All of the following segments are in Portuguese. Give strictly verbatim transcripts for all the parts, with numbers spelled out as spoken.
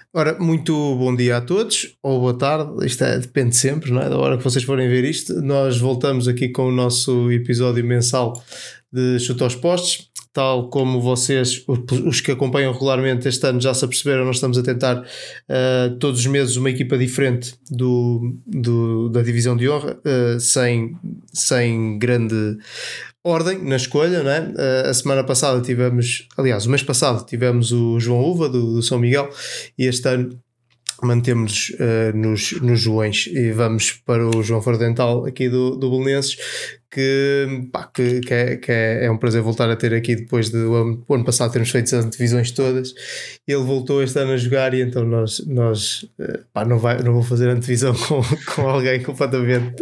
Ora, muito bom dia a todos, ou boa tarde, isto é, depende sempre, não é? Da hora que vocês forem ver isto. Nós voltamos aqui com o nosso episódio mensal de Chuta aos Postes. Tal como vocês, os que acompanham regularmente este ano, já se aperceberam, nós estamos a tentar uh, todos os meses uma equipa diferente do, do, da divisão de honra, uh, sem, sem grande ordem na escolha, não é? Uh, a semana passada tivemos, aliás, o mês passado tivemos o João Uva do, do São Miguel, e este ano mantemos uh, nos, nos Joões e vamos para o João Fardental aqui do, do Belenenses, que, pá, que, que, é, que é, é um prazer voltar a ter aqui depois do ano, ano passado termos feito as divisões todas. Ele voltou este ano a jogar e então nós, nós pá, não, vai, não vou fazer antevisão com, com alguém completamente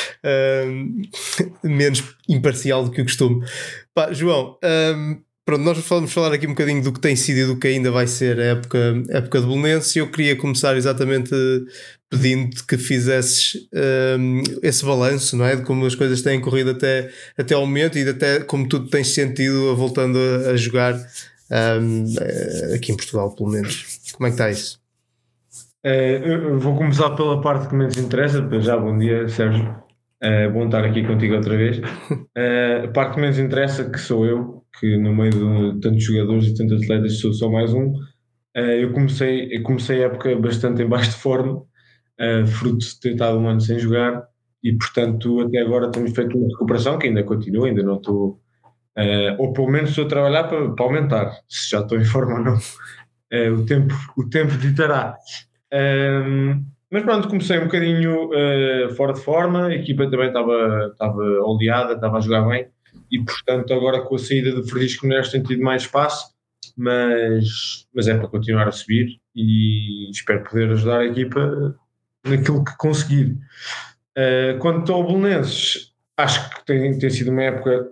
um, menos imparcial do que o costume. Pá, João, um, pronto, nós vamos falar aqui um bocadinho do que tem sido e do que ainda vai ser a época, a época de Belenenses. Eu queria começar exatamente pedindo-te que fizesses um, esse balanço, não é? De como as coisas têm corrido até, até ao momento e de até como tu tens sentido voltando a, a jogar um, aqui em Portugal, pelo menos. Como é que está isso? Uh, eu vou começar pela parte que menos interessa. Já bom dia, Sérgio. Uh, bom estar aqui contigo outra vez. Uh, a parte que menos interessa, que sou eu, que no meio de tantos jogadores e tantos atletas sou só mais um. Uh, eu, comecei, eu comecei a época bastante em baixo de forma, uh, fruto de ter estado um ano sem jogar, e portanto até agora temos feito uma recuperação que ainda continua, ainda não estou, uh, ou pelo menos estou a trabalhar para, para aumentar, se já estou em forma ou não. Uh, o, tempo, o tempo ditará. Um, mas pronto, comecei um bocadinho uh, fora de forma, a equipa também estava, estava oleada, estava a jogar bem, e portanto agora com a saída do Fredisco Neves tem tido mais espaço, mas, mas é para continuar a subir e espero poder ajudar a equipa naquilo que conseguir. Uh, quanto ao Belenenses, acho que tem, tem sido uma época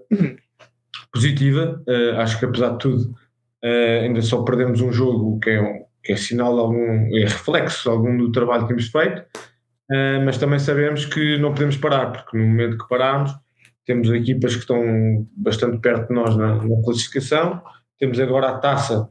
positiva, uh, acho que apesar de tudo uh, ainda só perdemos um jogo que é um que é sinal de algum, é reflexo de algum do trabalho que temos feito, uh, mas também sabemos que não podemos parar, porque no momento que pararmos, temos equipas que estão bastante perto de nós na, na classificação, temos agora a taça,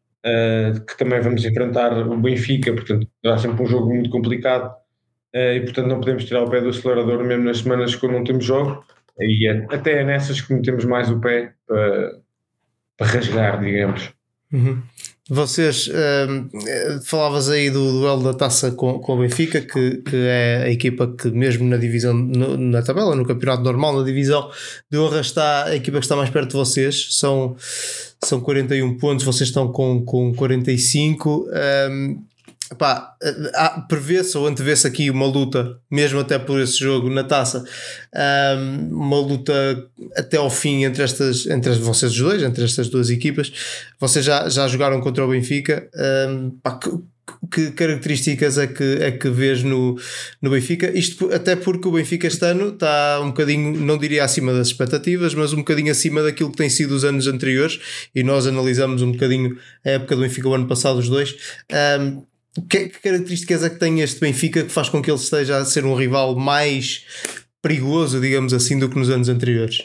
uh, que também vamos enfrentar o Benfica, portanto, será sempre um jogo muito complicado, uh, e portanto não podemos tirar o pé do acelerador mesmo nas semanas que não temos jogo, e é, até é nessas que metemos mais o pé para, para rasgar, digamos. Uhum. Vocês um, falavas aí do duelo da taça com, com o Benfica, que, que é a equipa que mesmo na divisão, no, na tabela, no campeonato normal, na divisão de honra, está a equipa que está mais perto de vocês. São, são quarenta e um pontos, vocês estão com, com quarenta e cinco. um, Pá, prevê-se ou antevê-se aqui uma luta, mesmo até por esse jogo na taça, um, uma luta até ao fim entre estas, entre vocês os dois, entre estas duas equipas. Vocês já, já jogaram contra o Benfica. Um, pá, que, que características é que, é que vês no, no Benfica? Isto até porque o Benfica este ano está um bocadinho, não diria acima das expectativas, mas um bocadinho acima daquilo que tem sido os anos anteriores, e nós analisamos um bocadinho a época do Benfica o ano passado, os dois. Um, Que, que características é que tem este Benfica que faz com que ele esteja a ser um rival mais perigoso, digamos assim, do que nos anos anteriores?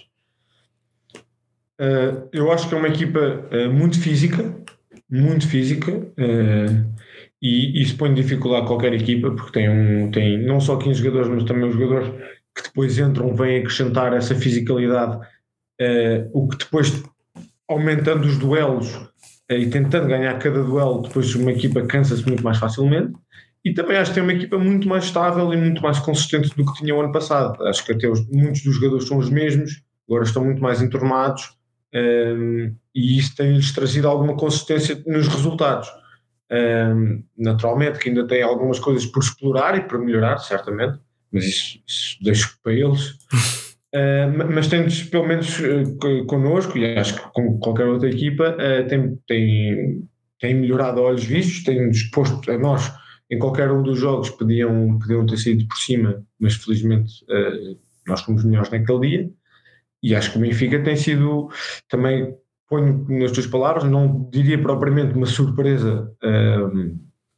Uh, eu acho que é uma equipa uh, muito física, muito física, uh, e isso põe dificuldade a qualquer equipa, porque tem, um, tem não só quinze jogadores, mas também os jogadores que depois entram, vêm acrescentar essa fisicalidade, uh, o que depois, aumentando os duelos e tentando ganhar cada duelo, depois uma equipa cansa-se muito mais facilmente. E também acho que tem uma equipa muito mais estável e muito mais consistente do que tinha o ano passado. Acho que até os, muitos dos jogadores são os mesmos, agora estão muito mais enturmados, um, e isso tem-lhes trazido alguma consistência nos resultados. Um, naturalmente que ainda tem algumas coisas por explorar e por melhorar, certamente, mas isso, isso deixo para eles. Uh, mas tem-nos, pelo menos uh, connosco, e acho que com qualquer outra equipa, uh, tem, tem, tem melhorado a olhos vistos, tem-nos posto a nós, em qualquer um dos jogos, podiam, podiam ter sido por cima, mas felizmente uh, nós fomos melhores naquele dia, e acho que o Benfica tem sido, também ponho nas tuas palavras, não diria propriamente uma surpresa uh,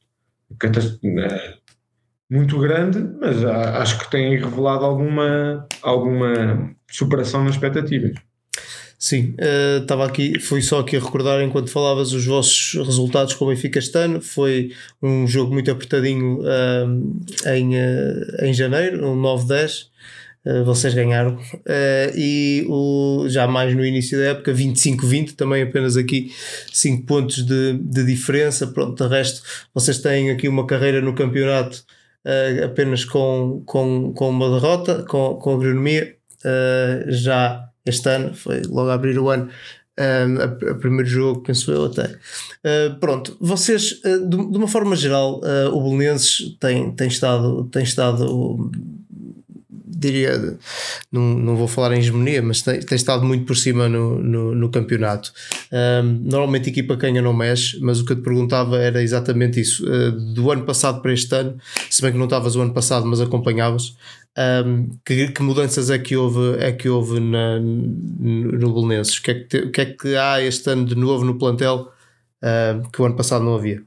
uh, muito grande, mas acho que tem revelado alguma, alguma superação nas expectativas. Sim, uh, estava aqui, fui só aqui a recordar enquanto falavas os vossos resultados com o Benfica este ano. Foi um jogo muito apertadinho uh, em, uh, em janeiro, um nove dez. Uh, vocês ganharam, uh, e o, já mais no início da época vinte e cinco vinte, também apenas aqui cinco pontos de, de diferença. Pronto, de resto vocês têm aqui uma carreira no campeonato uh, apenas com, com, com uma derrota, com, com agronomia. Uh, já este ano, foi logo a abrir o ano, uh, a, a primeiro jogo, penso eu até. Uh, pronto, vocês, uh, de, de uma forma geral, uh, o Belenenses tem, tem estado, tem estado diria, não, não vou falar em hegemonia, mas tem, tem estado muito por cima no, no, no campeonato. Um, normalmente a equipa ganha não mexe, mas o que eu te perguntava era exatamente isso. Uh, do ano passado para este ano, se bem que não estavas o ano passado, mas acompanhavas, um, que, que mudanças é que houve, é que houve na, no, no Belenenses? O que, é que te, o que é que há este ano de novo no plantel uh, que o ano passado não havia?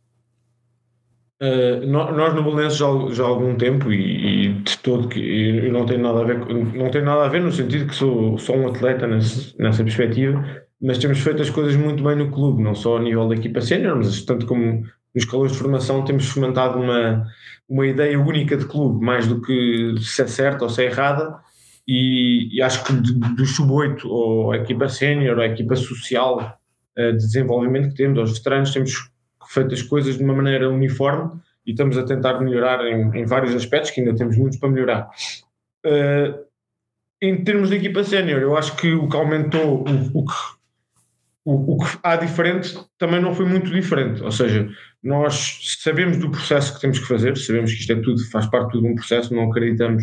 Uh, nós no Belenenses já, já há algum tempo e, e de todo que eu não tenho nada a ver, não tenho nada a ver no sentido que sou, sou um atleta nesse, nessa perspectiva, mas temos feito as coisas muito bem no clube, não só a nível da equipa sénior, mas tanto como nos calores de formação temos fomentado uma, uma ideia única de clube, mais do que se é certa ou se é errada, e, e acho que do sub oito ou a equipa sénior ou a equipa social uh, de desenvolvimento que temos, aos veteranos, temos feito as coisas de uma maneira uniforme e estamos a tentar melhorar em, em vários aspectos, que ainda temos muitos para melhorar. Uh, em termos de equipa sénior, eu acho que o que aumentou, o, o, que, o, o que há diferente também não foi muito diferente, ou seja, nós sabemos do processo que temos que fazer, sabemos que isto é tudo, faz parte de um processo, não acreditamos,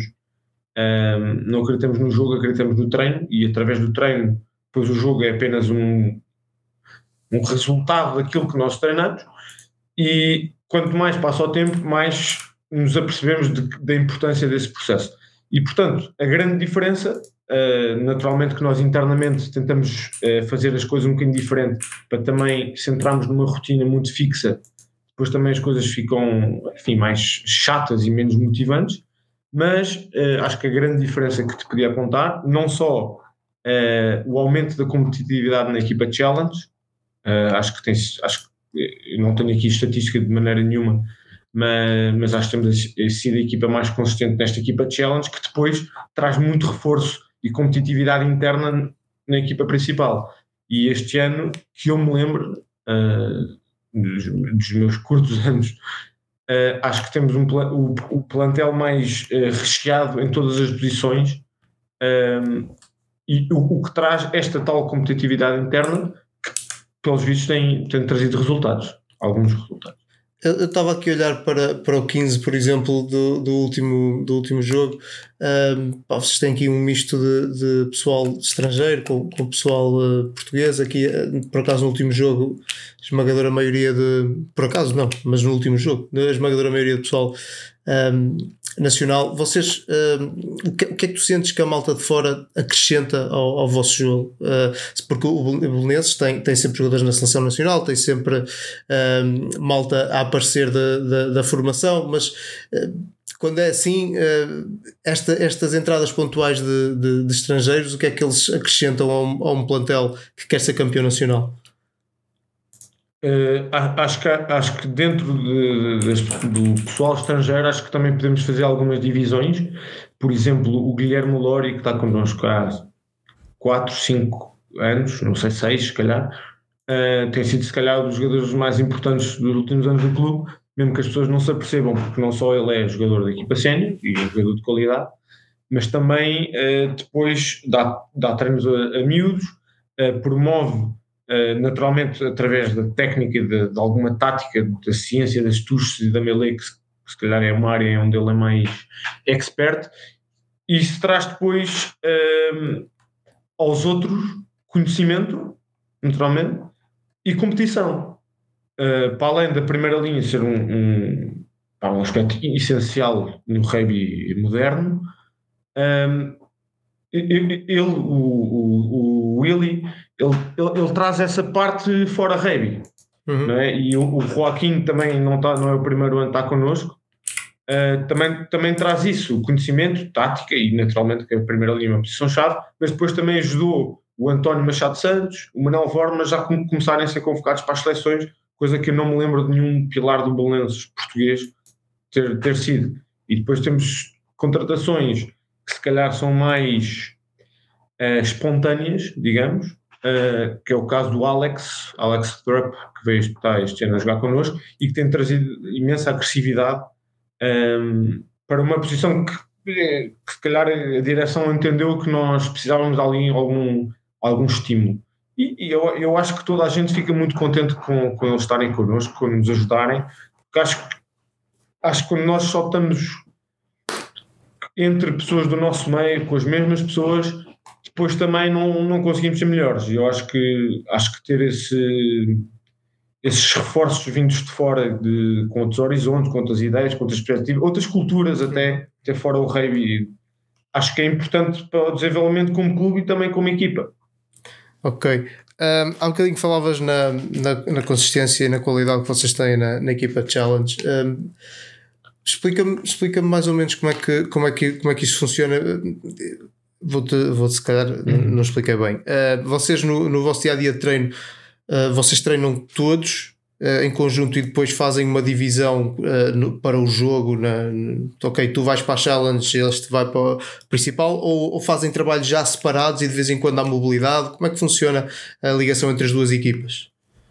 um, não acreditamos no jogo, acreditamos no treino, e através do treino, depois o jogo é apenas um um resultado daquilo que nós treinamos, e quanto mais passa o tempo, mais nos apercebemos de, da importância desse processo. E, portanto, a grande diferença, uh, naturalmente que nós internamente tentamos uh, fazer as coisas um bocadinho diferente, para também centrarmos numa rotina muito fixa, depois também as coisas ficam, enfim, mais chatas e menos motivantes, mas uh, acho que a grande diferença que te podia apontar, não só uh, o aumento da competitividade na equipa Challenge. Uh, acho que tem, acho que eu não tenho aqui estatística de maneira nenhuma, mas, mas acho que temos sido a equipa mais consistente nesta equipa de Challenge, que depois traz muito reforço e competitividade interna na equipa principal. E este ano, que eu me lembro, uh, dos, dos meus curtos anos, uh, acho que temos um, o, o plantel mais uh, recheado em todas as posições, uh, e o, o que traz esta tal competitividade interna, pelos vistos tem, tem trazido resultados, alguns resultados. Eu estava aqui a olhar para, para o quinze, por exemplo, do, do, último, do último jogo. Um, pá, vocês têm aqui um misto de, de pessoal estrangeiro com, com pessoal uh, português. Aqui, uh, por acaso, no último jogo, esmagadora maioria de... Por acaso não, mas no último jogo, a esmagadora maioria de pessoal um, nacional. Vocês, um, o, que, o que é que tu sentes que a malta de fora acrescenta ao, ao vosso jogo? Uh, porque o Belenenses tem, tem sempre jogadores na seleção nacional, tem sempre um, malta a aparecer da, da, da formação, mas uh, quando é assim, uh, esta, estas entradas pontuais de, de, de estrangeiros, o que é que eles acrescentam a um, a um plantel que quer ser campeão nacional? Uh, acho, que, acho que dentro de, de, do pessoal estrangeiro, acho que também podemos fazer algumas divisões. Por exemplo, o Guilherme Lori, que está connosco há quatro, cinco anos, não sei, seis se calhar, uh, tem sido se calhar um dos jogadores mais importantes dos últimos anos do clube, mesmo que as pessoas não se apercebam, porque não só ele é jogador da equipa sénior e é jogador de qualidade, mas também uh, depois dá, dá treinos a, a miúdos, uh, promove Uh, naturalmente através da técnica e de, de alguma tática, da ciência das touches e da melee, que se, que se calhar é uma área onde ele é mais expert, e isso traz depois uh, aos outros conhecimento, naturalmente, e competição. Uh, para além da primeira linha ser um, um, um aspecto essencial no rugby moderno, um, ele, o, o, o Willy, Ele, ele, ele traz essa parte fora rugby, uhum. Não é? E o, o Joaquim também não, tá, não é o primeiro ano que está connosco, uh, também, também traz isso, o conhecimento, tática e naturalmente que a primeira linha é uma posição-chave, mas depois também ajudou o António Machado Santos, o Manuel Vorma já com, começarem a ser convocados para as seleções, coisa que eu não me lembro de nenhum pilar do Belenenses português ter, ter sido. E depois temos contratações que se calhar são mais uh, espontâneas, digamos, uh, que é o caso do Alex, Alex Thrupp, que veio estar este ano a jogar connosco e que tem trazido imensa agressividade um, para uma posição que, que se calhar a direção entendeu que nós precisávamos de ali algum, algum estímulo. E, e eu, eu acho que toda a gente fica muito contente com, com eles estarem connosco, com nos ajudarem, porque acho, acho que quando nós só estamos entre pessoas do nosso meio, com as mesmas pessoas, depois também não, não conseguimos ser melhores. E eu acho que, acho que ter esse, esses reforços vindos de fora, de, com outros horizontes, com outras ideias, com outras perspectivas, outras culturas até, até fora o rugby, acho que é importante para o desenvolvimento como clube e também como equipa. Ok. Um, há um bocadinho falavas na, na, na consistência e na qualidade que vocês têm na, na equipa Challenge. Um, Explica-me, explica-me mais ou menos como é que, como é que, como é que isso funciona. Vou-te, vou-te se calhar, uhum. não expliquei bem. Uh, vocês no, no vosso dia-a-dia de treino, uh, vocês treinam todos uh, em conjunto e depois fazem uma divisão uh, no, para o jogo. Na, no, ok, tu vais para a Challenge, eles te vai para o principal, ou, ou fazem trabalhos já separados e de vez em quando há mobilidade? Como é que funciona a ligação entre as duas equipas?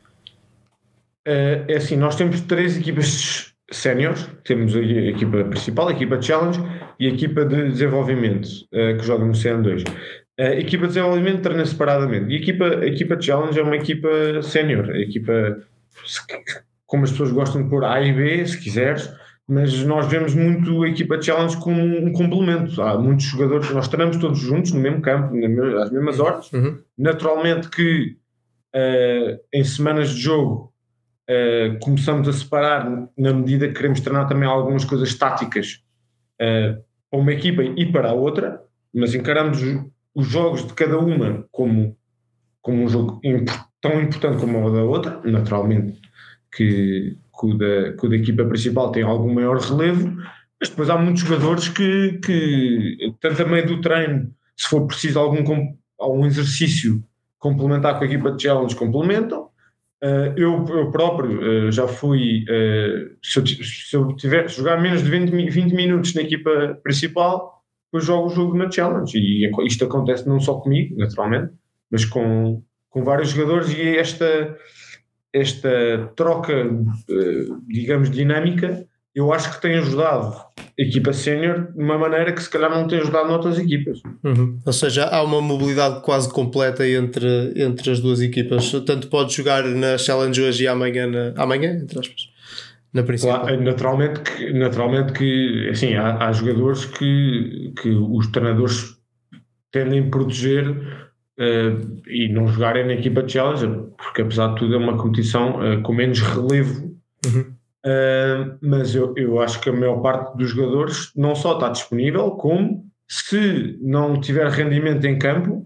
Uh, é assim, nós temos três equipas séniores, temos a equipa principal, a equipa de Challenge e a equipa de desenvolvimento, uh, que joga no C N dois. A equipa de desenvolvimento treina separadamente. E a equipa, a equipa de Challenge é uma equipa sénior, a equipa, como as pessoas gostam de pôr A e B, se quiseres, mas nós vemos muito a equipa de Challenge como um complemento. Há muitos jogadores, nós treinamos todos juntos no mesmo campo, às mesmas horas. Uhum. Naturalmente que uh, em semanas de jogo Uh, começamos a separar na medida que queremos treinar também algumas coisas táticas uh, para uma equipa e para a outra, mas encaramos os jogos de cada uma como, como um jogo imp- tão importante como o da outra. Naturalmente que, que, o da, que o da equipa principal tem algum maior relevo, mas depois há muitos jogadores que, que tanto a meio do treino, se for preciso algum, algum exercício complementar com a equipa de challenge, complementam. Uh, eu, eu próprio uh, já fui, uh, se, eu, se eu tiver jogar menos de vinte, vinte minutos na equipa principal, depois jogo o jogo na Challenge, e isto acontece não só comigo, naturalmente, mas com, com vários jogadores, e esta, esta troca, uh, digamos, dinâmica, eu acho que tem ajudado a equipa sénior de uma maneira que se calhar não tem ajudado noutras equipas. Uhum. Ou seja, há uma mobilidade quase completa entre, entre as duas equipas. Tanto podes jogar na Challenge hoje e amanhã, na, amanhã entre aspas, na principal. Claro, naturalmente que, naturalmente que assim, há, há jogadores que, que os treinadores tendem a proteger uh, e não jogarem na equipa de Challenge, porque apesar de tudo é uma competição uh, com menos relevo. Uhum. Uh, mas eu, eu acho que a maior parte dos jogadores não só está disponível, como se não tiver rendimento em campo,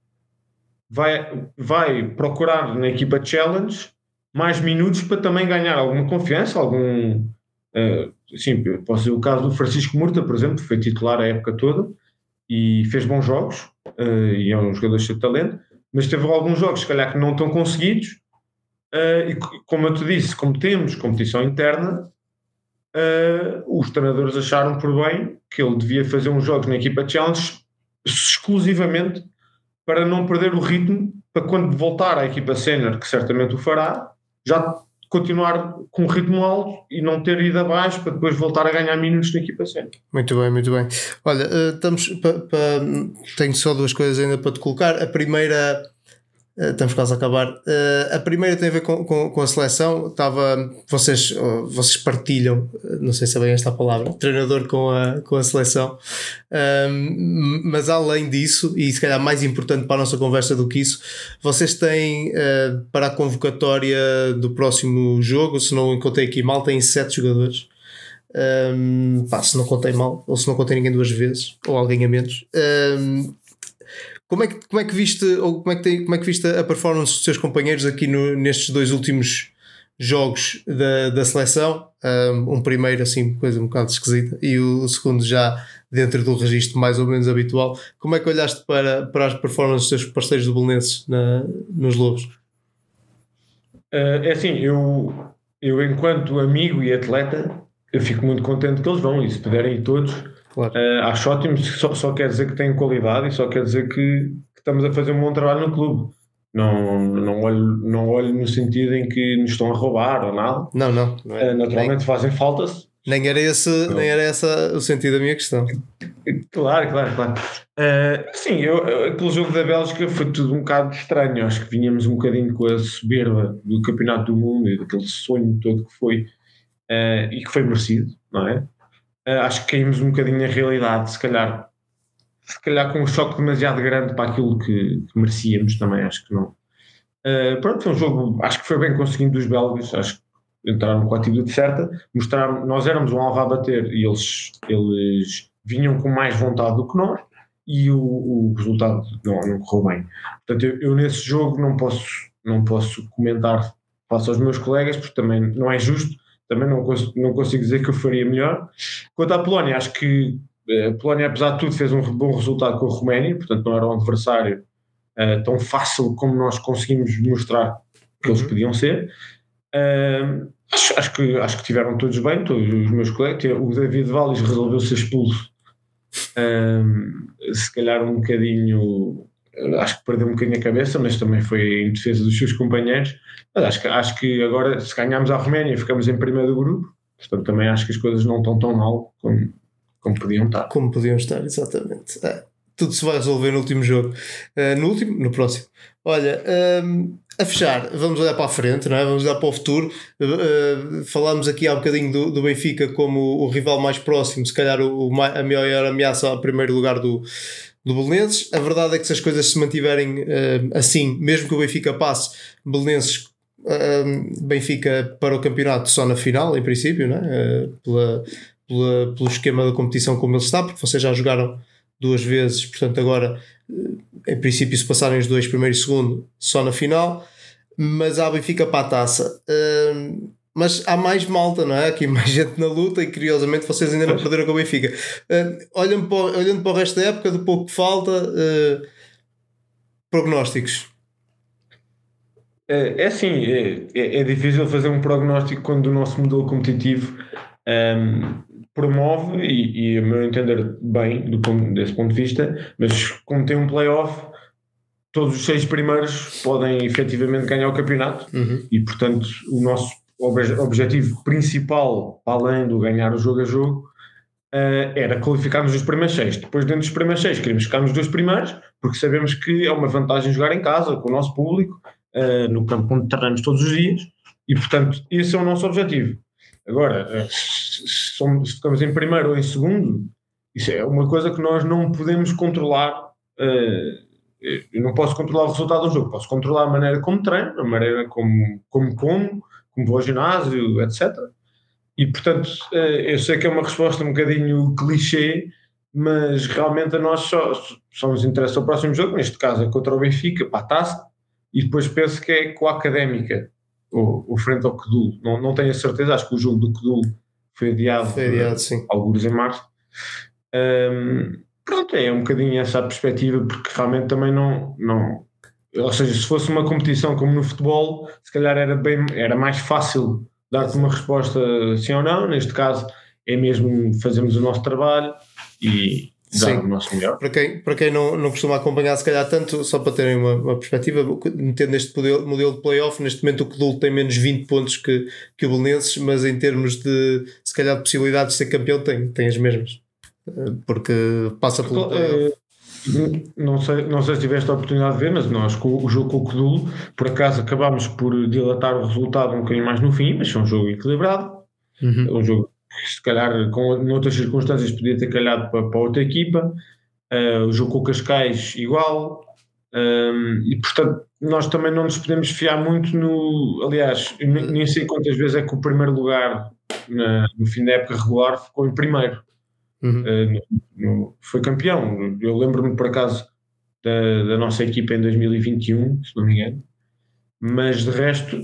vai, vai procurar na equipa Challenge mais minutos para também ganhar alguma confiança, algum... Uh, sim, posso dizer o caso do Francisco Murta, por exemplo, que foi titular a época toda e fez bons jogos, uh, e é um jogador cheio de talento, mas teve alguns jogos, se calhar, que não estão conseguidos. Uh, e como eu te disse, como temos competição interna, uh, os treinadores acharam por bem que ele devia fazer uns jogos na equipa Challenge exclusivamente para não perder o ritmo, para quando voltar à equipa sénior, que certamente o fará, já continuar com um ritmo alto e não ter ido abaixo para depois voltar a ganhar minutos na equipa sénior. Muito bem, muito bem. Olha, uh, estamos pa, pa, tenho só duas coisas ainda para te colocar. A primeira... Uh, estamos quase a acabar. Uh, a primeira tem a ver com, com, com a seleção. Estava, vocês, uh, vocês partilham, não sei se é bem esta a palavra, treinador com a, com a seleção. Um, mas além disso, e se calhar mais importante para a nossa conversa do que isso, vocês têm uh, para a convocatória do próximo jogo, se não contei aqui mal, têm sete jogadores. Um, pá, se não contei mal, ou se não contei ninguém duas vezes, ou alguém a menos. Um, Como é, que, como é que viste ou como é que, tem, como é que viste a performance dos seus companheiros aqui no, nestes dois últimos jogos da, da seleção, um, um primeiro assim, coisa um bocado esquisita, e o, o segundo já dentro do registro mais ou menos habitual. Como é que olhaste para, para as performances dos teus parceiros do Belenenses na, nos Lobos? Uh, é assim, eu, eu enquanto amigo e atleta, eu fico muito contente que eles vão, e se puderem ir todos, claro. uh, acho ótimo, só, só quer dizer que têm qualidade e só quer dizer que, que estamos a fazer um bom trabalho no clube. Não, não, olho, não olho no sentido em que nos estão a roubar ou nada. Não, não. não é, uh, naturalmente nem, fazem faltas. Nem era esse, nem era esse o sentido da minha questão. Claro, claro, claro. Uh, sim, eu, aquele jogo da Bélgica foi tudo um bocado estranho. Acho que vinhamos um bocadinho com a soberba do Campeonato do Mundo e daquele sonho todo que foi uh, e que foi merecido, não é? Uh, acho que caímos um bocadinho na realidade, se calhar. Se calhar com um choque demasiado grande para aquilo que, que merecíamos também, acho que não. Uh, pronto, foi um jogo, acho que foi bem conseguido dos belgas, acho que entraram com a atitude certa, mostraram, nós éramos um alvo a bater e eles, eles vinham com mais vontade do que nós e o, o resultado não, não correu bem. Portanto, eu, eu nesse jogo não posso, não posso comentar face aos meus colegas, porque também não é justo, também não consigo, não consigo dizer que eu faria melhor. Quanto à Polónia, acho que a Polónia, apesar de tudo, fez um bom resultado com a Roménia, portanto não era um adversário uh, tão fácil como nós conseguimos mostrar que eles podiam ser. Uh, acho, acho, que, acho que tiveram todos bem, todos os meus colegas. O David Valles resolveu ser expulso, uh, se calhar um bocadinho, acho que perdeu um bocadinho a cabeça, mas também foi em defesa dos seus companheiros. Mas acho que, acho que agora, se ganharmos a Roménia, ficamos em primeiro do grupo, portanto também acho que as coisas não estão tão mal como Como podiam estar. Como podiam estar, exatamente. É, tudo se vai resolver no último jogo. Uh, no último, no próximo. Olha, um, a fechar, vamos olhar para a frente, não é? Vamos olhar para o futuro. Uh, falámos aqui há um bocadinho do, do Benfica como o, o rival mais próximo, se calhar o, o, a maior ameaça ao primeiro lugar do, do Belenenses. A verdade é que se as coisas se mantiverem uh, assim, mesmo que o Benfica passe, Belenenses, uh, Benfica para o campeonato só na final, em princípio, não é? Uh, pela Pela, pelo esquema da competição como ele está, porque vocês já jogaram duas vezes, portanto agora em princípio se passarem os dois, primeiro e segundo, só na final, mas há Benfica para a taça. Uh, mas há mais malta, não é? Aqui mais gente na luta e curiosamente vocês ainda não perderam com o Benfica. Uh, olhando, para, olhando para o resto da época, do pouco que falta, uh, prognósticos. É, é assim, é, é, é difícil fazer um prognóstico quando o nosso modelo competitivo um, promove, e, e a meu entender bem do ponto, desse ponto de vista, mas como tem um play-off, todos os seis primeiros podem efetivamente ganhar o campeonato. Uhum. E portanto o nosso obje- objetivo principal, além do ganhar o jogo a jogo, uh, era qualificarmos os primeiros seis. Depois, dentro dos primeiros seis, queremos ficar nos dois primeiros, porque sabemos que é uma vantagem jogar em casa com o nosso público, uh, no campo onde treinamos todos os dias, e portanto esse é o nosso objetivo. Agora, se ficamos em primeiro ou em segundo, isso é uma coisa que nós não podemos controlar. Eu não posso controlar o resultado do jogo, posso controlar a maneira como treino, a maneira como como, como, como vou ao ginásio, etcétera. E, portanto, eu sei que é uma resposta um bocadinho clichê, mas realmente a nós só, só nos interessa o próximo jogo, neste caso é contra o Benfica, para a taça, e depois penso que é com a Académica, ou, ou frente ao Codul. Não, não tenho a certeza, acho que o jogo do Codul foi adiado, foi adiado sim. alguns em março. Um, pronto, é um bocadinho essa a perspectiva, porque realmente também não, não... Ou seja, se fosse uma competição como no futebol, se calhar era, bem, era mais fácil dar-te uma resposta sim ou não. Neste caso é mesmo fazermos o nosso trabalho e dar o nosso melhor. Para quem, para quem não, não costuma acompanhar se calhar tanto, só para terem uma, uma perspectiva, metendo este modelo, modelo de play-off, neste momento o Codul tem menos vinte pontos que, que o Belenenses, mas em termos de se calhar de possibilidades de ser campeão tem, tem as mesmas, porque passa pelo play-off. Não sei, não sei se tiveste a oportunidade de ver, mas nós com o jogo com o Codul, por acaso acabámos por dilatar o resultado um bocadinho mais no fim, mas foi um jogo equilibrado. Uhum. Um jogo que se calhar com noutras circunstâncias podia ter calhado para, para outra equipa. Uh, o jogo com o Cascais igual. Um, e portanto nós também não nos podemos fiar muito no... Aliás, eu nem sei quantas vezes é que o primeiro lugar na, no fim da época regular ficou em primeiro. Uhum. Uh, no, no, foi campeão. Eu lembro-me por acaso da, da nossa equipa em dois mil e vinte e um, se não me engano, mas de resto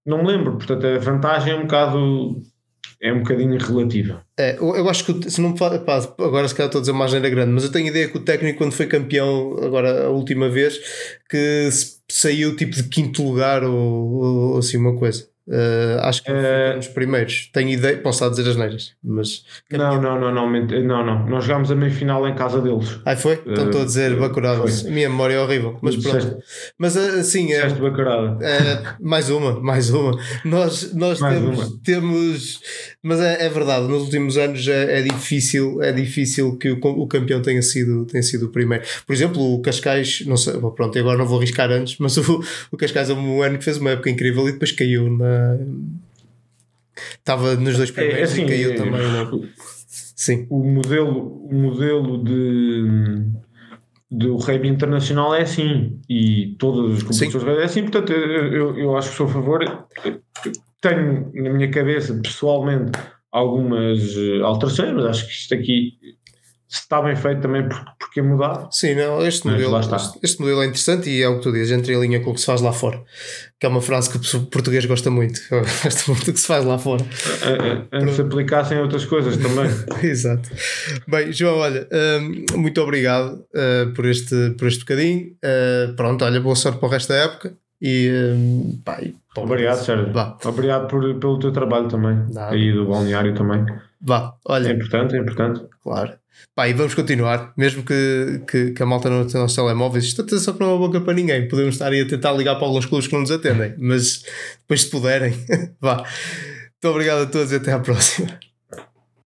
não me lembro, portanto a vantagem é um bocado é um bocadinho relativa. É, eu, eu acho que se não me fala, pá, agora se calhar estou a dizer uma agenda grande, mas eu tenho ideia que o técnico, quando foi campeão agora a última vez, que saiu tipo de quinto lugar ou, ou assim uma coisa. Uh, acho que uh, nos primeiros. Tenho ideia, posso estar a dizer as neiras, mas não, não, não, não, não, não. Nós jogámos a meia final em casa deles. Ah, foi? Então estou a dizer uh, bacuradas. A minha memória é horrível, mas pronto. Disseste, mas assim é, é. Mais uma, mais uma. Nós, nós mais temos, uma. temos. Mas é, é verdade, nos últimos anos é, é difícil, é difícil que o, o campeão tenha sido, tenha sido o primeiro. Por exemplo, o Cascais, não sei, bom, pronto, agora não vou arriscar antes, mas o, o Cascais houve um ano que fez uma época incrível e depois caiu na. Estava nos dois primeiros é, assim, e caiu é, também. Não? Sim. O modelo, o modelo de do rugby internacional é assim e todas as competições é assim, portanto eu, eu acho que sou a favor. Tenho na minha cabeça pessoalmente algumas alterações, mas acho que isto aqui se está bem feito também porque é mudado. Sim, não, este modelo, este, este modelo é interessante e é o que tu dizes, entre a linha com o que se faz lá fora, que é uma frase que o português gosta muito. Eu gosto muito do que se faz lá fora. Antes se aplicassem outras coisas também. Exato. Bem, João, olha, um, muito obrigado uh, por, este, por este bocadinho. Uh, pronto, olha, boa sorte para o resto da época. E, um, pá, e obrigado, Sérgio. Vá. Obrigado por, pelo teu trabalho também. Nada. Aí do balneário também. Vá, olha. É importante, é importante. Claro. Pá, e vamos continuar, mesmo que, que, que a malta não tenha os telemóveis. Isto atenção que não é uma boca para ninguém. Podemos estar aí a tentar ligar para alguns clubes que não nos atendem, mas depois se puderem, vá. Muito obrigado a todos e até à próxima.